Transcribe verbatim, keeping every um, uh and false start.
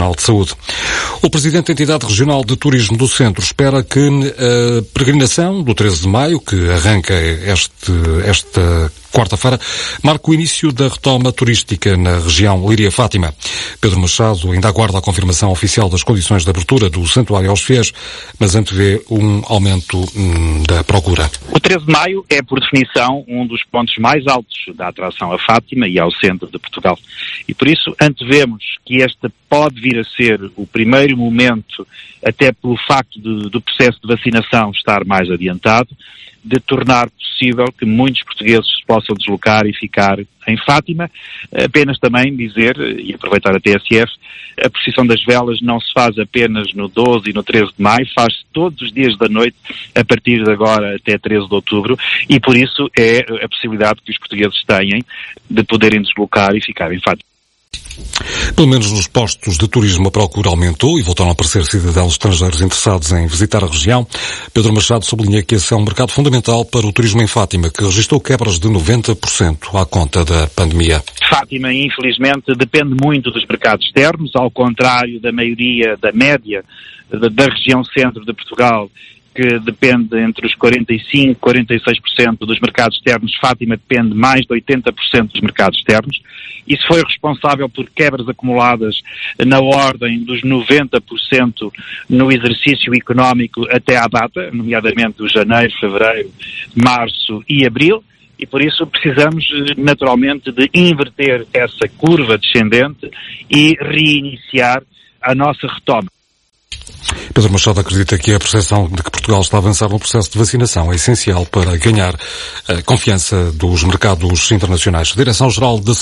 Nacional de Saúde. O Presidente da Entidade Regional de Turismo do Centro espera que a peregrinação do treze de maio, que arranca este, esta quarta-feira, marca o início da retoma turística na região Líria-Fátima. Pedro Machado ainda aguarda a confirmação oficial das condições de abertura do santuário aos fiéis, mas antevê um aumento hum, da procura. O treze de maio é, por definição, um dos pontos mais altos da atração a Fátima e ao centro de Portugal. E por isso antevemos que este pode vir a ser o primeiro momento, até pelo facto de, do processo de vacinação estar mais adiantado, de tornar possível que muitos portugueses se possam deslocar e ficar em Fátima. Apenas também dizer, e aproveitar a T S F, a procissão das velas não se faz apenas no doze e no treze de maio, faz-se todos os dias da noite, a partir de agora até treze de outubro, e por isso é a possibilidade que os portugueses têm de poderem deslocar e ficar em Fátima. Pelo menos nos postos de turismo a procura aumentou e voltaram a aparecer cidadãos estrangeiros interessados em visitar a região. Pedro Machado sublinha que esse é um mercado fundamental para o turismo em Fátima, que registrou quebras de noventa por cento à conta da pandemia. Fátima, infelizmente, depende muito dos mercados externos, ao contrário da maioria, da média da, da região centro de Portugal, que depende entre os quarenta e cinco por cento e quarenta e seis por cento dos mercados externos. Fátima depende mais de oitenta por cento dos mercados externos. Isso foi responsável por quebras acumuladas na ordem dos noventa por cento no exercício económico até à data, nomeadamente o janeiro, fevereiro, março e abril, e por isso precisamos naturalmente de inverter essa curva descendente e reiniciar a nossa retoma. Pedro Machado acredita que a percepção de que Portugal está a avançar no processo de vacinação é essencial para ganhar a confiança dos mercados internacionais. Direção-Geral de